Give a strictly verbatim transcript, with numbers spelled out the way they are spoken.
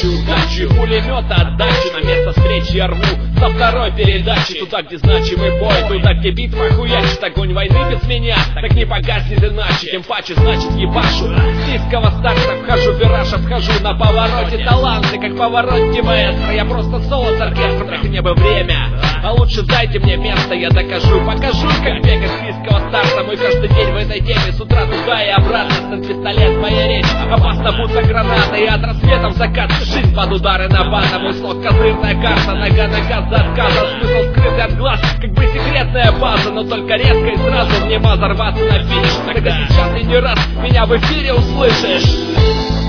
удачи, удачи, пулемета, отдачи. На место встречи я рву со второй передачи. Туда, где значимый бой, туда, где битва хуячит. Огонь войны без меня так не погаснет иначе. Тем паче, значит, ебашу. С низкого старта вхожу в вираж, обхожу на повороте таланты, как поворот маэстро. Я просто соло с оркестром, так мне бы время. А лучше дайте мне место, я докажу, покажу, как бегать с низкого старта. Мой каждый день в этой теме, с утра туда и обратно. Стан пистолет, моя речь опасна, будто граната. И от рассвета в закат, жизнь под удары на бата. Мой слог козырная карта, нога на газ за отказа. Смысл скрытый от глаз, как бы секретная база. Но только резко и сразу мне маза рваться на финиш. Тогда сейчас и не раз меня в эфире услышишь.